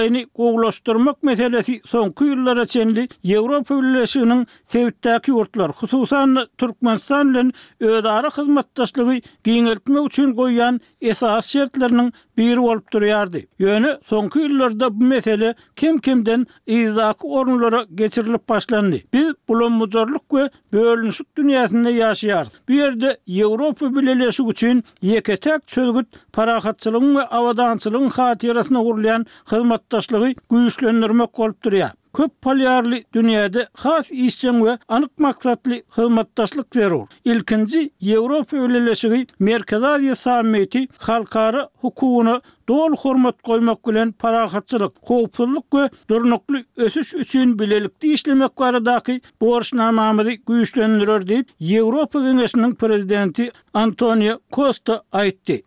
Ýani gowlaşdyrmak meselesi soňky ýyllara çenli Ýewropa Birleşiginiň sebitdäki ýurtlar, hususan Türkmenistan bilen özara hyzmatdaşlygy giňeltmek üçin goýýan esas şertleriniň biri bolup durýardy. Ýöne soňky ýyllarda bu mesele kim-kimden izaky orunlara geçirilip başlandy. Biz bulanmazarlyk we bölünüşik dünýäsinde ýaşaýarys. Bu ýerde Ýewropa Birleşigi üçin ýeketek çölgüt parahatçylygyň we awadançylygyň hatirasyna gurulýan hyzmatdaşlygy güýçlendirmek bolup durýar. Köp polyarly dünýäde has işçiň we anyk maksatly hyzmatdaşlyk berýär. İlkinji Ýewropa Birleşigi Merkezi Aziýa sammiti halkara hukugyna dol hormat goýmak bilen parahatçylyk, howpsuzlyk we durnukly ösüş üçin bilelikli işlemek baradaky borçnamamyzy güýçlendirer diýip Ýewropa Geňeşiniň prezidenti Antonio Costa aýtdy.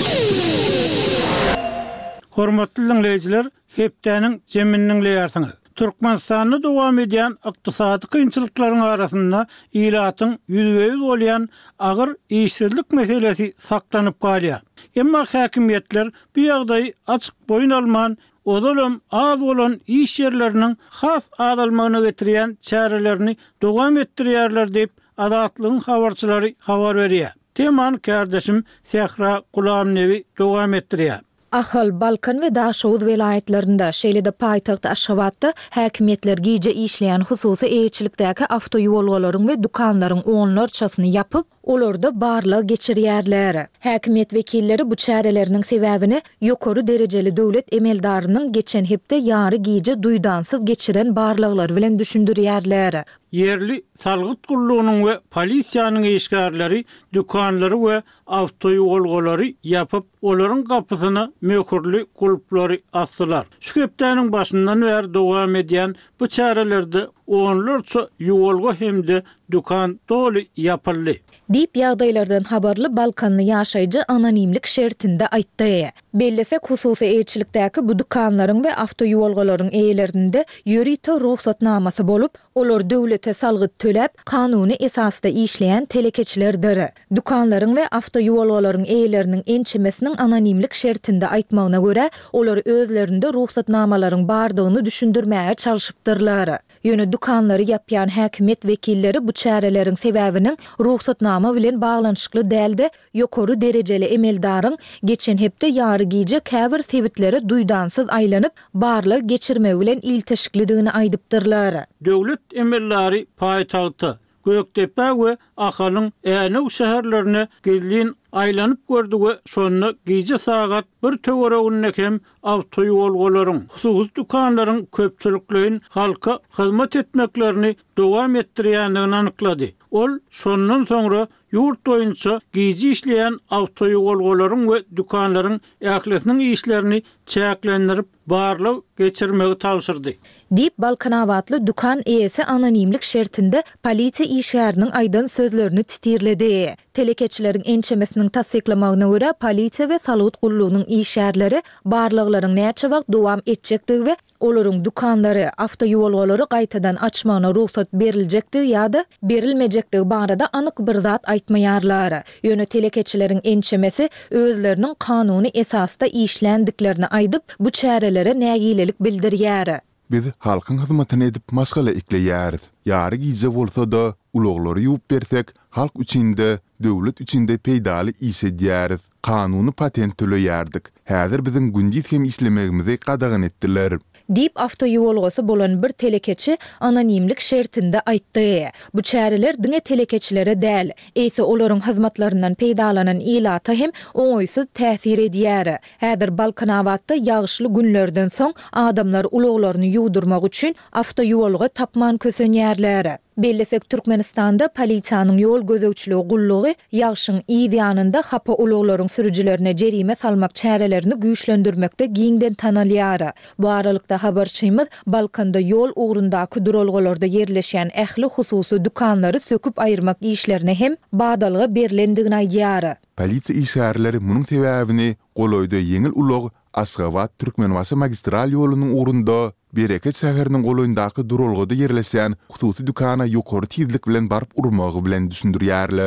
Hormatly dinleýijiler, hepdäniň jeminiň leýärsiňiz. Türkmenistanda dowam edýän ykdysady kynçylyklaryň arasynda ýylatyň ýüzbeýiz bolýan agyr işsizlik meselesi saklanyp galýar. Emma häkimetler bu ýagdaýy açyk boýun alman, odalam az bolan iş ýerleriniň has adalmagyna getirýän çärelerini dowam etdirýärler diýip Azatlygyň habarçylary habar berýär. Teman kardeşim Sehra Gulamnevi dowam etdirýär. Ahal, Balkan we Daşowuz vilayetlerinde şeýlede paýtaxt Aşgabatda häkimetler giýje işleýän hususy eýçilikdäki awtoýolgalaryň we dukanlaryň onlarçasyny ýapyp, olarda barlyk geçirýärler. Häkimet wekilleri bu çäreleriniň sebäbini ýokary derejeli döwlet emeldarynyň geçen hepde ýary giýje duýdansyz geçiren barlyklary bilen düşündirýärler. Yerli salgyt gullugynyň we polisiýanyň eşgärleri dukanlary we awtoýolgalary ýapyp, olaryň gapysyna möhürli gulplary asdylar. Şu hepdäniň başyndan bäri dowam edýän bu çärelerde onlarça ýolga hemde dukan doly ýapyldy. Diýip ýagdaýlardan habarly Balkanly ýaşaýjy anonimlik şertinde aýtdy. Bellesek hususy eýçilikdäki bu dukanlaryň we awtoýolgalaryň eýelerinde ýörite ruhsatnamasy bolup, olar döwlete salgyt töläp, kanuny esasda işleýän telekeçilerdir. Dukanlaryň we awtoýolgalaryň eýeleriniň ençemesiniň anonimlik şertinde aýtmagyna görä, olar özlerinde ruhsatnamalaryň bardygyny düşündirmäge çalışypdyrlar. Ýöne dukanlary ýapýan häkimet wekilleri bu çäreleriň sebäbiniň ruhsatnama bilen baglanyşykly däldi, ýokary derejeli emeldaryň geçen hepde ýary giýje käbir sebitleri duýdansyz aýlanyp barlyk geçirmek bilen ilteşiklidigini aýdypdyrlar. Döwlet emellari paýtagty Göktepe we Akalyň Änew şäherlerine gelin aýlanyp gördi we şonu giýje sagat bir töwereginde hem awtoýolgalaryň, hususy dukanlaryň köpçüliklerin halka hyzmat etmeklerini dowam etdirýändigini anyklady. Ol şondan soňra ýurt boýunça giýje işleýän awtoýolgalaryň we dukanlaryň ählesiniň işlerini çäklendirip barlyk geçirmegi tapşyrdy. Diýip Balkan awatly dukan eýesi anonimlik şertinde polisiýa işgäriniň aýdan sözlerini titirledi. Telekeçileriň ençemesiniň tasdiklamagyna görä polisiýa we salgyt gullugynyň işgärleri barlyklaryň näçe wagt dowam etjekdigi we olaryň dukanlary, awtoýolgalary gaýtadan açmagyna ruhsat beriljekdigi ýa-da berilmejekdigi barada anyk bir zat aýtmaýarlar. Ýöne telekeçileriň ençemesi özleriniň kanuny esasda işlendiklerini aýdyp bu çärelere nägilelik bildirýär. Biz halkyň hyzmatyny edip masgala ekleýäris. Ýary giýje bolsa da uloglary ýuwup bersek, halk üçinde, döwlet üçinde peýdaly iş edýäris. Kanuny patent töleýärdik. Häzir biziň gündüz hem işlemegimizi qadagyn etdiler. Diýip awtoýolgasy bolan bir telekeçi anonimlik şertinde aýtdy. Bu çäreler diňe telekeçilere däl, eýse olaryň hyzmatlarynyň peýdalanan ilata hem oňoýsuz täsir edýär. Häzir Balkan awatda ýagşyly günlerden soň adamlar uloglaryny ýuwdurmak üçin awtoýolga tapman kösenýärler. Bellesek Türkmenistanda polisiýanyň ýol gözegçiligi gullugy ýagşyň ýanynda hapa uloglaryň sürüjilerine jerime salmak çärelerini güýçlendirmekde giňden tanalýar. Bu aralykda habarçymyz Balkanda ýol ugrundaky duralgalarda yerleşen ähli hususy dukanlary söküp aýyrmak işlerine hem badalyga berilendigini aýdýar. Polisiýa işgärleri munyň sebäbini goloýda ýeňil ulog Aşgabat Türkmenwasy magistral ýolunyň ugrunda Bereket şäheriniň goloýundaky duralgada yerleşen hususy dukana ýokary tizlik bilen barıp urmagy bilen düşündirýärler.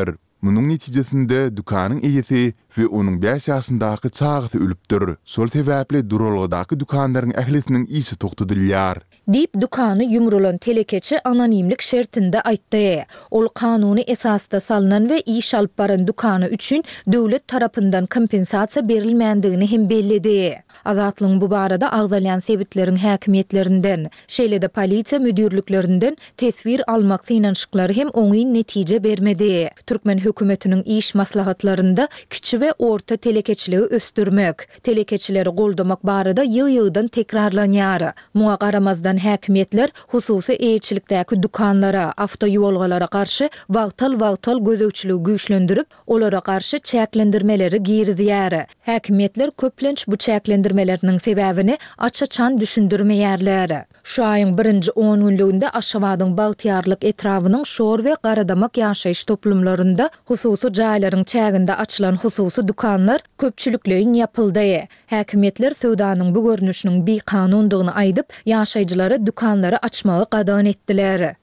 Munun netijesinde dükanyň egesi we onuň 5 ýaşyndaky çagyty ölüpdir. Şol sebäpli duralgydaky dükanlaryň ählisiniň isi tokdudylýar. Dip dükany yumrulan telekeçi anonimlik şertinde aýtdy. Ol kanuny esasda salynan we iş alyp baran dükany üçin döwlet tarapyndan kompensasiýa berilmändigini hem bellidi. Azatlyň bu barada agzalyan sebitleriň häkimiyetlerinden, şeýle-de polisiýa müdürliklerinden tesbir almak synanşyklary hem oňy netije bermedi. Türkmen hökümetiniň iş maslahatlarynda kiçi we orta telekeçiligi östürmek, telekeçileri goldamak barada ýyl-ýyldan tekrarlanýar. Muňa garamazdan häkimiýetler hususy eýçilikdäki dükanlara, awtoýolgalara garşy wagtal gözegçiligi güýçlendirip, olara garşy çäklendirmeleri girizýär. Häkimiýetler köplenç bu çäklendirmeleriniň sebäbini açaçan düşündirmeýärler. Şu aýyň 1-nji 10 günlüğünde Aşgabatyň Bagtyarlyk etrawynyň şor we garadamak ýaşaýyş toplumlarynda hususy jaýlaryň çäginde açylan hususy dükanlar köpçülikleýin ýapyldy. Häkimiýetler söwdanyň bu görnüşiniň bir kanundygyny aýdyp, ýaşaýjylara dükanlary açmagy gadan etdiler.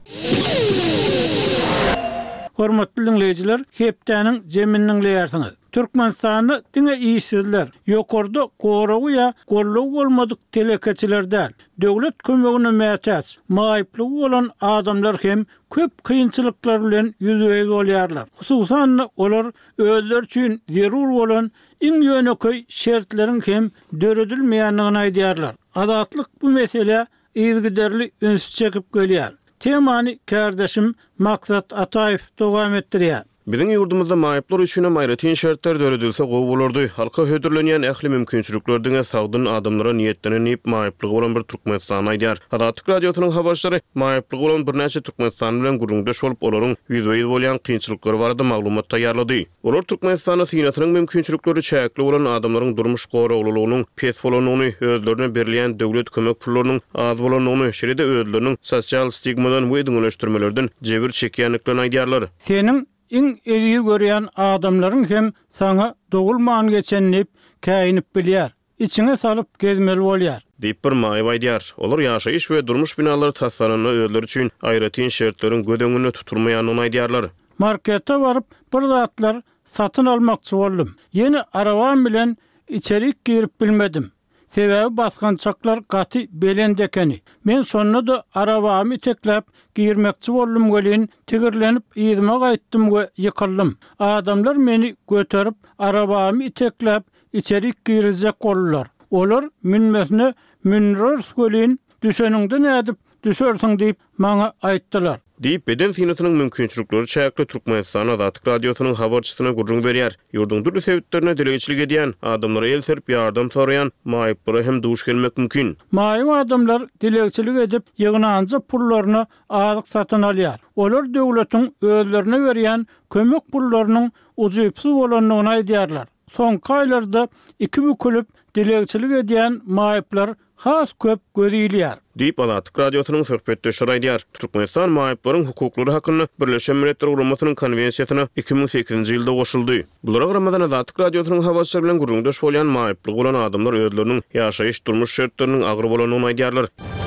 Hormatly dinleýijiler, hepdäniň jeminiň leýärsiňiz. Türkmenistany diňe iýsizler, ýokarda goragy ýa gollagy bolmadyk telekeçilerden döwlet kömegine mätäç, maýyplygy bolan adamlar hem köp kynçylyklar bilen ýüzüňiz bolýarlar. Hususan olar özleri üçin zerur bolan iň ýöneköy şertleriň hem döredilmeýändigini aýdýarlar. Adatlyk bu mesele ýygyderli üns çekip gelýär. Temany kardeşim Maksat Ataýew dowam etdirýär. Biziň ýurdumyzda maýyplar üçin aýratyn şertler döredilse gowy bolardy. Halka hödürlenýän ähli mümkinçiliklerdiňe sagdyn adamlara niýetlenip maýyplygy bolan bir Türkmenistan aýdýar. Adatyk radiosynyň habarçylary maýyplygy bolan bir näçe Türkmenistan bilen guruldaş bolup olaryň ýüzüňiz bolýan kynçylyklary barada maglumat taýýarlady. Olar Türkmenistana synatynyň mümkinçilikleri çäkli bolan adamlaryň durmuş goragylygynyň pes bolanyny, özlerine berilýän döwlet kömek pullarynyň az bolanyny, şeýle-de özleriniň sosial stigmadan we diňleşdirmelerden jebir çekýänliklerini aýdýarlar. Senin iň eýil görýän adamlaryň hem sana dogulman geçenlip käýinip bilýär. İçine salyp gezmeli bolýar. Diýip bir maýyp aýdýar. Olar ýaşaýyş we durmuş binalary tasaranyny özleri üçin aýratyn şertleriň gödeňine tuturmaýanyny aýdýarlar. Marketde baryp bir zatlar satyn almakçy boldum. Ýeni arabam bilen içerik girip bilmedim. Sebäbi basgançaklar gaty belendekeni. Men şonda da arabamy teklep girmekçi boldum gelin, tigirlenip ýyzyma gaýtdym we ýykyldım. Adamlar meni göterip arabamy teklep içerik girizek bollar. Olar minmesine minrörs gelin, düşeningde nädip düşersiň diýip maňa aýtdylar. Diýip beden synatynyň mümkinçilikleri çäkli Türkmenistan Adatyk radiosynyň habarçysyna gurrun berýär. Ýurdun durly sebäplerine dileçilik edýän, adamlara el serip ýardam soraýan maýyplara hem duş gelmek mümkin. Maýyp adamlar dileçilik edip ýygnanjy pullaryny azyk satyn alýar. Olar döwletiň özlerine berýän kömek pullarynyň ujuýpsy bolanlygyny aýdýarlar. Soňky aýlarda iki bükülüp dileçilik edýän maýyplar has köp görýär. Diýip Adatyk radiosynyň söhbetdeşi aýdýar. Türkmenistan maýyplaryň hukuklary hakkynda Birleşen Milletler Guramasynyň konwensiýasyna 2008-nji ýylda goşuldy. Bulara garamadan Adatyk radiosynyň habarçylary bilen guruldaş bolýan maýyplygy bolan adamlar özleriniň ýaşaýyş durmuş şertleriniň agyr bolanyny aýdýarlar.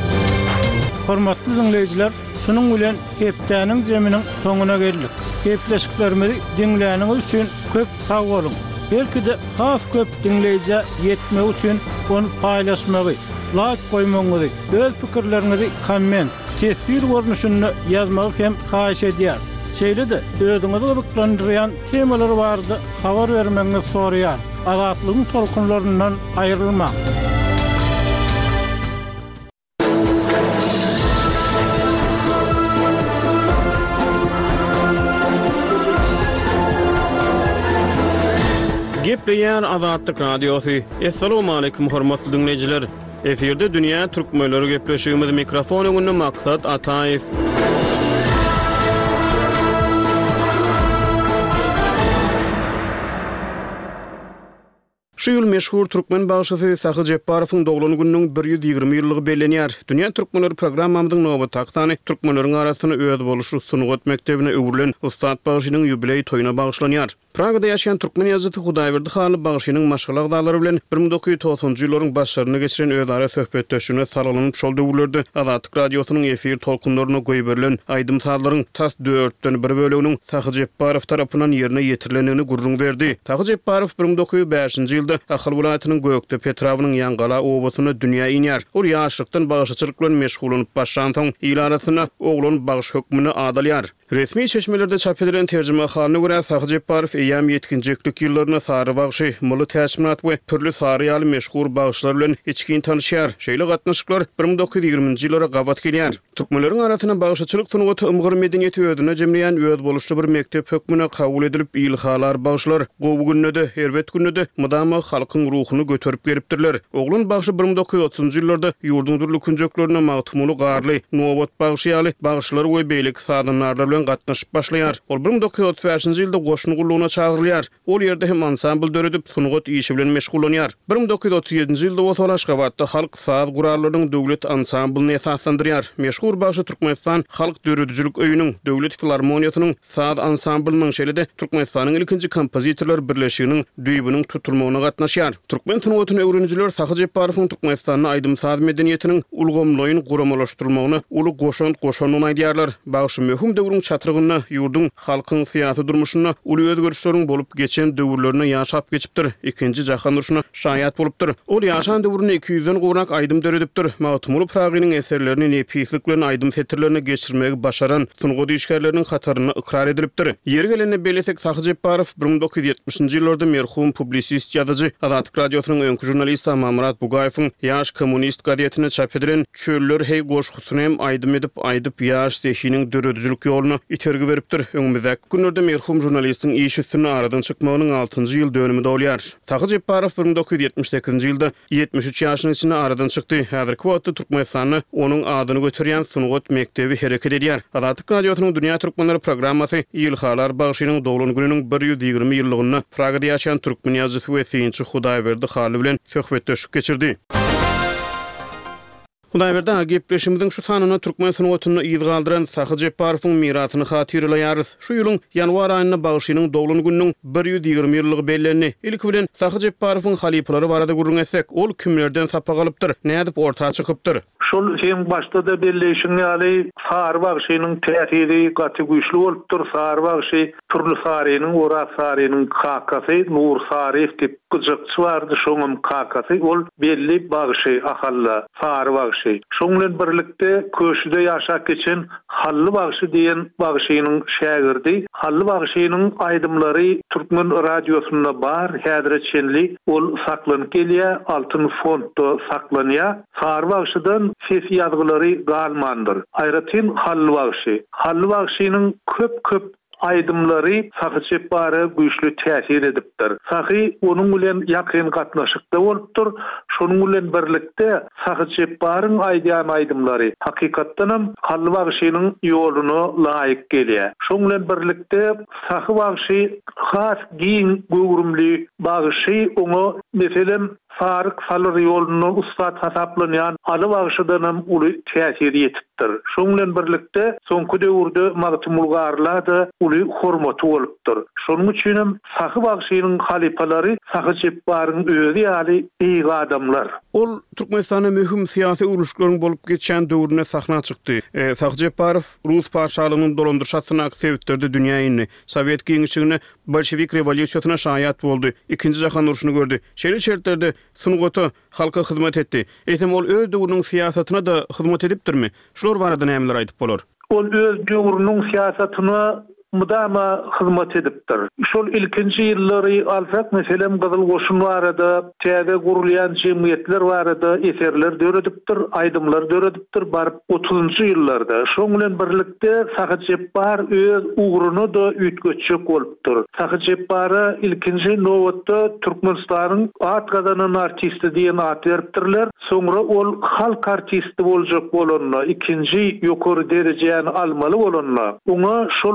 Hormatly dinleýijiler, şunuň bilen hepdäniň jeminiň soňuna geldik. Hepleşiklerimizi dinläniňiz üçin köp sag bolun. Belki de has köp dinleýije ýetmek üçin onu paýlaşmagy, like koymaňyzy, öz pikirleriňizi komment, tesbir görnüşinde ýazmagy hem haýyş edýär. Şeýle-de özüňizi gyzyklandyrýan temalar bardy, habar bermeňizi soraýar. Azatlygyň tolkunlaryndan aýrylmak. Gepleýär Azatlyk radiosu. Assalamu alaykum hormatly dinleýijiler. Eferde dünýä türkmenleri gepleşigimiz mikrofon öňünde Maksat Ataýew. Şu ýyl meşhur türkmen bagşysy Sahy Jepbarowyň doglan gününiň 120 ýyllygy bellenýär. Dünýä türkmenleri programmamyzyň nowbat taktany türkmenleriň arasyna öýde boluşy Sunugot mektebine öwrülen Ustad bagşynyň ýubiley toýuna bagşlanýar. Pragada ýaşaýan türkmen ýazgysy Hudaýberdi Haly bagşynyň maşgalak dağlary bilen 1990-njy ýyllaryň başlaryny geçiren öýdara söhbetdeşigine saralanyp şol döwürlerde Azatlyk radiosynyň efir tolkunlaryna goýup berilen aýdym taýlaryň tas 4-den bir böleginiň Sahy Jepbarow tarapyndan ýerine ýetirilenini gurrun berdi. Sahy Jepbarow 1905-nji ýylda Ahal welaýatynyň Gökte Petrawynyň Ýangala owasyna dünýä inýär. Ol ýaşlykdan bagşyçylyk bilen meşgulanyp başlan soň ýyl arasyna oglan bagş hökmüni adalýar. Resmi çeşmelerde çap edilen terjime halyna görä Sahy Jepbarow eýam ýetkinjilik ýyllaryna sary bagşy, muly täsminat we türlü sary ýaly meşhur bagşlar bilen içkin tanışýar. Şeýle gatnaşyklar 1920-nji ýyllara gawat gelýär. Türkmenleriň arasyna bagşyçylyk sunugaty ymgyr medeniýeti ödüne jemleýän öýd boluşly bir mektep hökmüne kabul edilip ýylhalar bagşlar gowy günüde, herwet günüde mudama halkyň ruhuny götürüp beripdirler. Oglan bagşy 1930-njy ýyllarda ýurduň durly künjeklerine magtumuly garly, nowbat bagşy ýaly bagşlar we beýlik sadanlar bilen gatnaşyp başlaýar. Ol 1935-nji ýylda goşun gullugyna çagyrylýar. Ol ýerde hem ansambl döredip sunugat işi bilen meşgullanýar. 1937-nji ýylda Wasa Aşgabatda halk saat gurarlarynyň döwlet ansamblny esaslandyrýar. Meşhur bagşy Türkmenistan halk döredüjilik öýüniň döwlet filharmoniýasynyň saat ansamblynyň şeýlede Türkmenistanyň ilkinji kompozitorlar birleşiginiň düýbüniň tutulmagyna gatnaşýar. Türkmen sunugatyny öwrenjiler Sahy Jepbarowyň Türkmenistanyň aýdym saat medeniýetiniň ulgamlaýyn guramalaşdyrmagyna uly goşanyny aýdýarlar. Bagşy möhüm döwrüň çatrygyna, ýurduň halkyň syýasy durmuşyna uly özgörüşleriň bolup geçen döwürlerini ýaşap geçipdir. Ikinji jahan uruşyna şaýat bolupdyr. Ol ýaşan döwrüni 200-den gowrak aýdym döredipdir. Magtumuly Pragynyň eserlerini nepslik bilen aýdym setirlerini geçirmegi başaran sunugat işgärleriniň hataryny ikrar edilipdir. Ýeri gelende belesek Sahy Jepbarow 1970-nji ýyllarda merhum publisist ýazyjy Azatlyk radiosynyň öňkü jurnalisti Mamrat Bugaýewiň ýaş kommunist gazetine çap edilen "Çöller hey goşgusyny hem aýdym edip ýaş seşiniň döredüjilik ýoluny itergi beripdir." Öňümizde günlerde merhum jurnalistiň iş üstüne aradan çykmagynyň 6-njy ýyl dönümü dolýar. Sahy Jepbarow 1978-nji ýylda 73 ýaşynyň içinde aradan çykdy. Häzirki wagtda Türkmenistanyň onuň adyny götürýän sunugat mektebi hereket edýär. Azatlyk radiosynyň Dünýä türkmenleri programmasy ýylhalar bagşynyň doglan gününiň 120 ýyllygyny Pragada ýaşaýan türkmen ýazgysy we synçy Hudaýberdi Haly bilen söhbetdeşik geçirdi. Hudaýberdi gepleşimizin şu sanyna türkmen sunugatyny ýyzgaldyran Sahy Jepbarowyň mirasyny hatyrlaýarys. Şu ýylyň ýanwar aýyna bagşynyň doglan gününiň 120 ýyllygy bellenni. Ilk bilen Sahy Jepbarowyň halipalary barada gurrun etsek, ol kimlerden sapa galypdyr, nädip ortağa çykypdyr? Şol hem başta da belleşiň ýaly sary bagşynyň täsiri gaty güýçli bolupdyr. Sary bagşy türlü sarynyň, ora sarynyň kakasy, nur sary tip gyjykçy bardy, şoňam kakasy ol belli bagşy ahalla sary bagşy. Şoňlan birlikde köşüde ýaşap geçen Hallı bagşy diýen bagşynyň şägirdi. Hallı bagşynyň aýdymlary Türkmen radiosunda bar, häzir çenli ol saklanyp gelýär, altyn fondda saklanýar. Sary bagşydan ses ýazgylary galmandyr. Aýratyn Hallı bagşy. Hallı bagşynyň köp aýdymlary Sahy Jepbarow güýçli täsir edipdir. Sahy onuň bilen ýakyn gatnaşykda bolupdyr. Şonuň bilen birlikde Sahy Jepbarowyň aýdýan aýdymlary hakykatdanam Hallı bagşynyň ýoluny laýyk gelýär. Şonuň bilen birlikde Sahy bagşy has giň göwrümli bagşy oňa meselem Fark Salyr ýoluny ustad hasaplanýan Aly bagşydanam uly täsir ýetipdir. Şoň bilen birlikde soňky döwürde magtymulgarlada uly hormaty bolupdyr. Şonuň üçin hem Sahy bagşynyň halipalary Sahy Jepbarowyň özi ýaly eýgi adamlar. Ol Türkmenistanyň möhüm syýasy uruşklaryň bolup geçen döwrüne sahna çykdy. Sahy Jepbarow Rus paşalygynyň dolandyrşasyna sebäpdirdi dünýäni. Sowet giňişligine bolşewik rewolýusiýasyna şaýat boldy. Ikinji jahan uruşuny gördü. Şeýle şertlerde sunugaty halka hyzmat etdi. Eýsem ol öz döwrüniň syýasatyna da hyzmat edipdirmi? Şular barada nämeler aýdyp bolar? Ol öz döwrüniň syýasatyna mudama hyzmat edipdir. Şol ilkinji ýyllary alsak, meselem Gyzyl Goşun barada, täze gurulýan jemgyýetler barada eserler döredipdir, aýdymlar döredipdir barıp 30-njy ýyllarda. Şoň bilen birlikde Sahy Jepbarow öz ugruny da üýtgeçjek bolupdyr. Sahy Jepbarow ilkinji nowatda Türkmenistanyň at gazanan artisti diýen at beripdirler. Soňra ol halk artisti boljak bolanyna, ikinji ýokary derejäni almaly bolanyna, oňa şol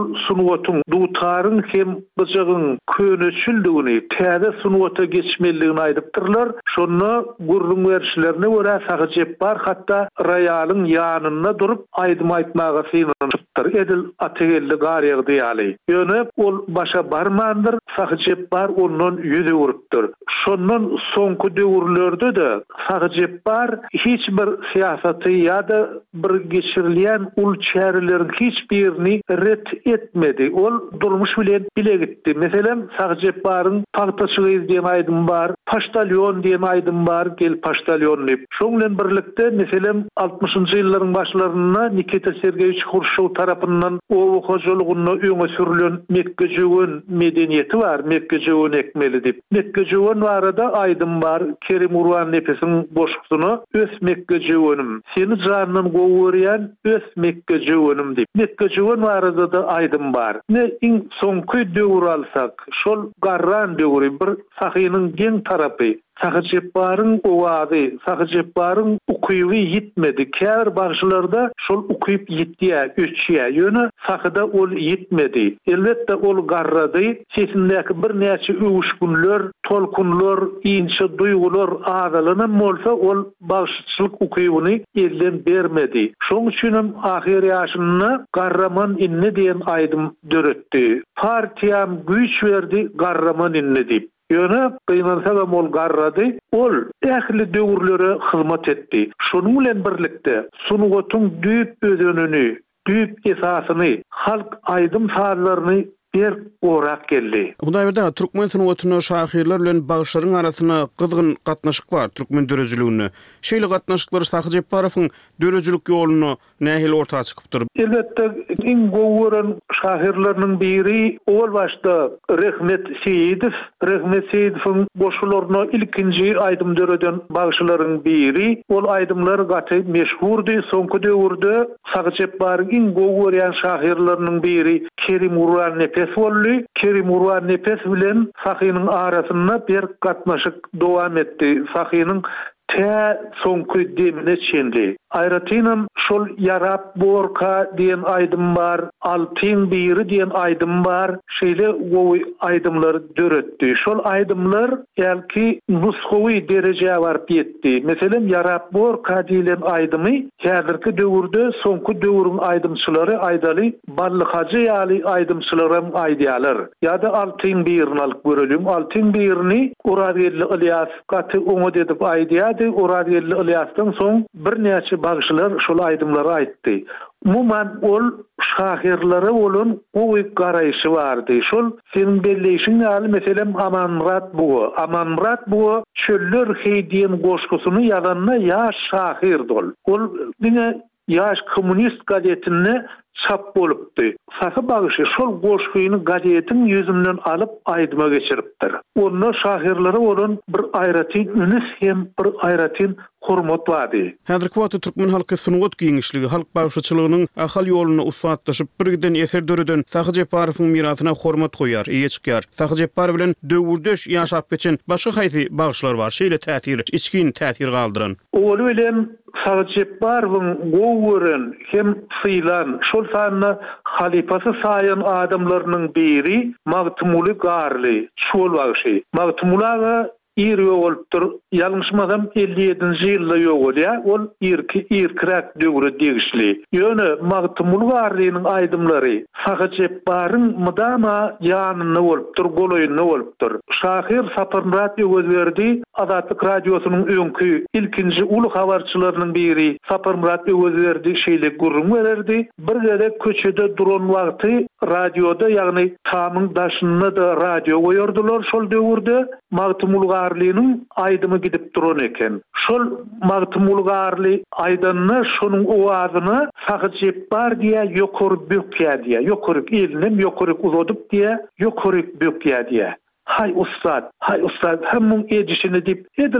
sunwatun dutarın hem bıjagın köneçildigini, täze sunwata geçmeliligini aýdypdyrlar. Şonu gurrun berişlerine görä sagyjep bar, hatda raýalyň ýanyna durup aýdym aýtmaga synanypdyr. Edil ategelli garýagy diýýäli. Ýöne ol başa barmandyr, sagyjep bar ondan ýüze urupdyr. Şondan soňky döwürlerde de sagyjep bar hiç bir siýasaty ýa-da bir geçirilýän ul çärilerin hiç birini ret etmedi. Ol durmuş bilen bile gitti. Meselem sagyjep baryň paştaçygy diýen aýdym bar, paştalyon diýen aýdym bar, gel paştalyon diýip. Şoň bilen birlikde meselem 60-njy ýyllaryň başlaryna Nikita Sergeyevich Khrushchev tarapyndan owu hojulugyny öňe sürülen Mekkejewen medeniýeti bar, Mekkejewen ekmeli diýip. Mekkejewen barada aýdym bar, Kerim Urwan nefesiň boşlugyny öz Mekkejewenim, seni janyny gowurýan öz Mekkejewenim diýip. Mekkejewen barada da aýdym bar. Ne iň soňky döwür alsak, şol garran döwri bir sahynyň geň tarapy. Sagyjep baryň owazy, sagyjep baryň ukyby yitmedi. Kär bagşylarda şol ukyp yitdiýä, öçýä. Ýöne sahyda ol yitmedi. Elbetde ol garrady. Sesindäki bir näçe öwüşgünler, tolkunlar, inçe duýgular azalanan bolsa ol bagşyçylyk ukybyny elden bermedi. Şoň üçin ahir ýaşyny garraman inni diýen aýdym döretdi. Partiýam güýç berdi garraman inni diýip. Ýöne gynansa mol garrady, ol ähli döwürlere hyzmat etdi. Şonuň bilen birlikde sunwatyň düýüp özenini, düýüp esasyny, halk aýdym sazlaryny bir orak geldi. Hudaý berdi, Türkmen sunwatyna şahyrlar bilen bagşlaryň arasyna gyzgyn gatnaşyk bar Türkmen dörejiligine. Şeýle gatnaşyklar Sagyjep baryň dörejilik ýoluny nähili ortaga çykypdyr? Elbetde iň gowuran şahyrlarynyň biri ol başda Rehmet Seýidow. Rehmet Seýidowyň boşularyna ilkinji aýdym döreden bagşlaryň biri. Ol aýdymlar gaty meşhurdy. Soňky döwürde Sagyjep baryň iň gowuryan şahyrlarynyň biri Kerim Urwan nefes boldy. Kerim Urwan nefes bilen sahynyň arasynda bir gatnaşyk dowam etdi. Sahynyň soňky demine çendi. Aýratynam şol Yarap Borka diýen aýdym bar, Altyn biri diýen aýdym bar. Şeýle gowy aýdymlar döretdi. Şol aýdymlar ýa-ki nusxawy derejäge baryp ýetdi. Meselem Yarap Borka diýilen aýdymy häzirki döwürde soňky döwürüň aýdymçylary aýdaly Ballyhajy ýaly aýdymçylarym aýdýarlar. Ýa-da Altyn birini alyp görelim. Altyn birini Uradýerli Ilyas gaty oňa edip aýdýardy. Uradýerli Ilyasdan soň bir näçe bagşylar şol aýdymlary aýtdy. Muman ol şahyrlary bolan gowy garaýşy bardy. Şol senin belleýişiň ýaly meselem Amanmurat bugy. Amanmurat bugy çöller heýdiýen goşgusyny ýazanna ýaş şahyrdyl. Ol diňe ýaş kommunist gazetini çap bolupdy. Saky bagşy şol goşguýyny gazetin ýüzünden alyp aýdyma geçiripdir. Onda şahyrlary bolan bir aýratyn ünis hem bir aýratyn hormat bardy. Häzirki wagtda Türkmen halky sunwat giňişligi, halk bagşyçylygynyň ahal ýoluny usatlaşyp birgiden eser döreden Sagyjep baryň mirasyna hormat goýar, eýçikýar. Sagyjep bar bilen döwürdeş ýaşap geçen başga haýsy bagşlar bar, şeýle täsir, içkin täsir galdyran. Ol bilen Sagyjep baryň gowuran hem sylan şol sanyna halifasy saýan adamlarynyň biri Magtumuly Garly, şol bagşy. Magtumulaga ýer ýogulupdyr. Ýalňyşmasam 57-nji ýylda ýogulýa. Ol irkirak döwre degişli. Ýöne Magtumul Garlynyň aýdymlary Sagyjep baryň mydama ýanyny bolupdyr, goloýuny bolupdyr. Şahyr Saparmurat Öwezberdi Azatlyk radiosynyň öňkü ilkinji ulu habarçylarynyň biri Saparmurat Öwezberdi şeýle gurrun bererdi. Bir gede köçede duran wagty radioda, ýagny tamyň daşyna da radio goýardylar şol döwürde. Magtumul Garlynyň aýdymy gidip duran eken. Şol Magtumul Garly aýdanyny şonuň owazyny Sagyjep bar diýe ýokary bökýär diýe. Ýokary elinem ýokary uzadyp diýe, ýokary bökýär diýe. Hay ustad, hemmün edişini dip edil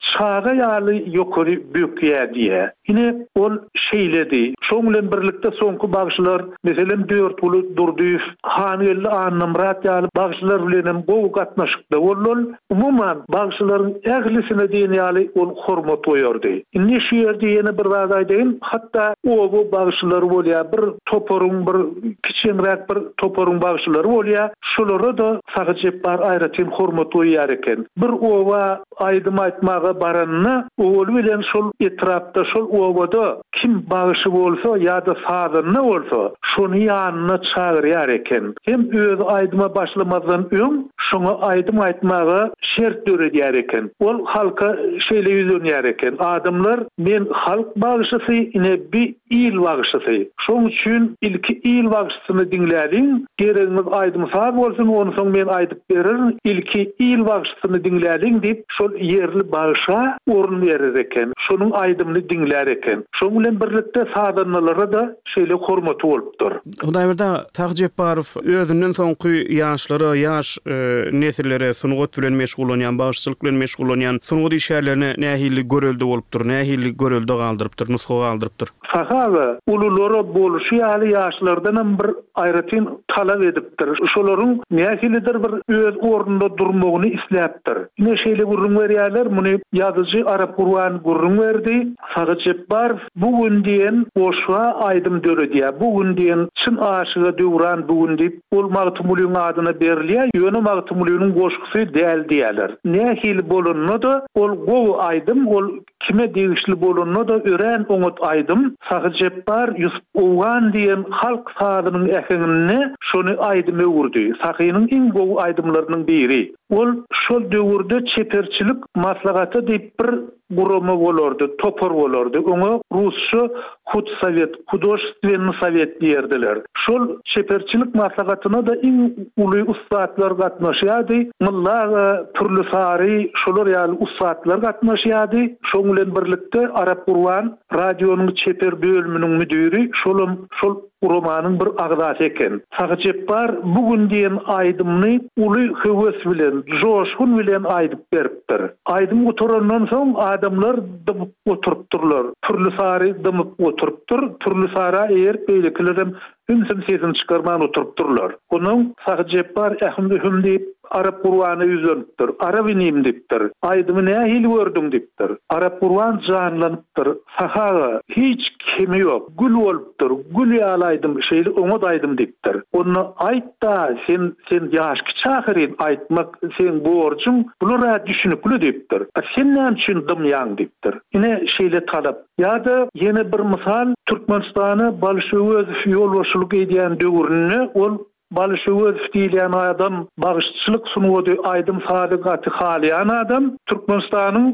çağa ýaly ýokary bökýär diye. Yine ol şeýledi. Şoň bilen birlikde soňky bagşylar, meselem 4 bulut durdyf, hanyly annamrat ýaly bagşylar bilen gowy gatnaşykda bollul. Umuman bagşylaryň ählisine diýen ýaly ol hormat goýardy. Ne şu ýerde ýene bir wagt aýdyn, hatda o bagşylar bolýar, bir toporuň bir kiçinräk bir toporuň bagşylary bolýar. Şolara da Sagyjep bar aýratyn hormat goýar eken. Bir owa aýdym aýtmaga baranyny ol bilen şol etrapda şol owada kim bagşy bolsa ýa-da sadyny bolsa şonu ýanyna çagyrýar eken. Hem öz aýdyma başlamazdan öň şoňa aýdym aýtmaga şert döredýär eken. Ol halka şeýle ýüzenýär eken. Adamlar men halk bagşysy ine bir il bagşysy. Şoň üçin ilki il bagşysyny diňlädiň. Gereňiz aýdym sag bolsun, onu soň men aýdyp bererim. İlki il bagşysyny diňlädiň diýip şol yerli bagşa orun berer eken. Şonuň aýdymyny diňlär eken. Şoň bilen birlikde sadanlara da şeýle hormat bolupdyr. Hudaýberda Sagyjep Barow özünden soňky ýaşlara, ýaş nesillere sunugat bilen meşgulanýan, bagşyçylyk bilen meşgulanýan sunugat işlerlerine nähili görelde bolupdyr, nähili görelde galdyrypdyr, nusga galdyrypdyr. Sahaga ululara boluşy ýaly ýaşlardan bir aýratyn talap edipdir. Şolaryň nähilidir bir öz ornunda durmagyny isläpdir. Ne şeýle gurrun berýärler, muny ýazyjy Arap Gurban gurrun berdi. Sagyjep Barow bugün diýen boşwa aýdym döredýär. Bugün diýen çyn aşyga döwran bugün diýip ol magtumulyň adyna berilýär. Ýöne magtumulynyň goşgusy däl diýerler. Nähili bolunny da ol gowy aýdym, ol kime degişli bolunny da ören oňat aýdym. Sagyjep Barow Ýusuf Owan diýen halk sadynyň ähengini şonu aýdymy urdy. Sahynyň iň gowy aýdymlarynyň biri. Ol şol döwürde çeperçilik maslahaty diýip bir gurama bolardy, topor bolardy. Oňa rusça Hudsovet, Hudoşstvenny sovet diýerdiler. Şol çeperçilik maslahatyna da iň uly ustatlar gatnaşýardy. Mulla türlü sary şolar ýaly ustatlar gatnaşýardy. Şoň bilen birlikde Arap Gurban radionyň çeper bölüminiň müdiri şol romanyň bir agdasy eken. Sagyjep Barow bugün diýen aýdymny uly höwes bilen, joşgun bilen aýdyp beripdir. Aýdym oturandan soň adamlar dybyp oturypdyrlar. Türlü sary dybyp oturypdyr, türlü sara eýer beýlekilerim ümsüm sesini çıkarman oturypdyrlar. Onuň Sagyjep Barow ähmi diýip Arap Gurbany ýüzenipdir. Arap inim diýipdir. Aýdymy nähili gördüň diýipdir. Arap Gurban janlanypdyr. Sahaga hiç kimi ýok. Gül bolupdyr. Gül ýalaýdym, şeýle oňa daýdym diýipdir. Onu aýtda sen ýaşky çakyryň aýtmak sen borçuň, bulara düşünüpli diýipdir. Sen näme üçin dymýaň diýipdir. Ine şeýle talap. Ýa-da ýene bir misal Türkmenistany Balşewozow ýolbaşçylyk edýän döwründe ol Balşewozow diýilen adam bagşyçylyk sunuwdy aýdym sadygaty halyan adam Türkmenistanyň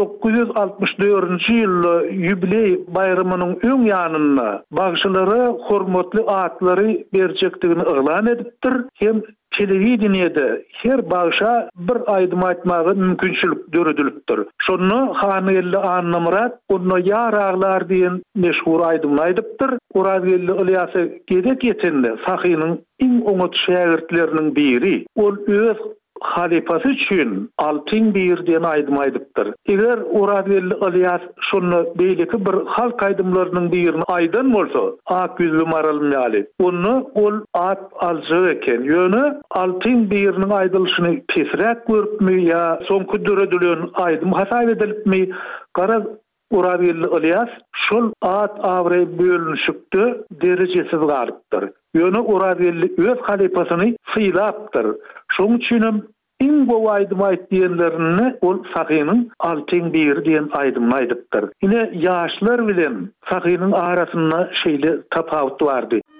1964-nji ýyly ýubiley bayramanyň öň ýanyna bagşylara hormatly atlary berjekdigini elan edipdir. Hem telewideniyede her bagşa bir aýdym aýtmagy mümkinçilik döredilipdir. Şonu hanyly annamrat, onu ýaraglar diýen meşhur aýdym aýdypdyr. Oragelli Ilyasy gedek ýetende Sahynyň iň oňat şägirtleriniň biri. Ol öz halifasy üçin altyn bir diýen aýdym aýdypdyr. Eger Oragelli Ilyas şonu beýleki bir halk aýdymlarynyň birini aýdan bolsa, ak ýüzlü maralym ýaly. Onu ol at aljy eken. Ýöne altyn biriniň aýdylşyny pesrek görüpmi ýa soňky döredilen aýdym hasap edilipmi? Gara Oragelli Ilyas şol at awry bölünüşikde derecesiz galypdyr. Ýöne Oragelli öz halifasyny syýlapdyr. Şoň üçin iň gowy aýdym aýtdyňlaryny ol Sahynyň altyn bir diýen aýdymy aýdypdyr. Ine ýaşlar bilen Sahynyň arasynda şeýle tapawut bardy.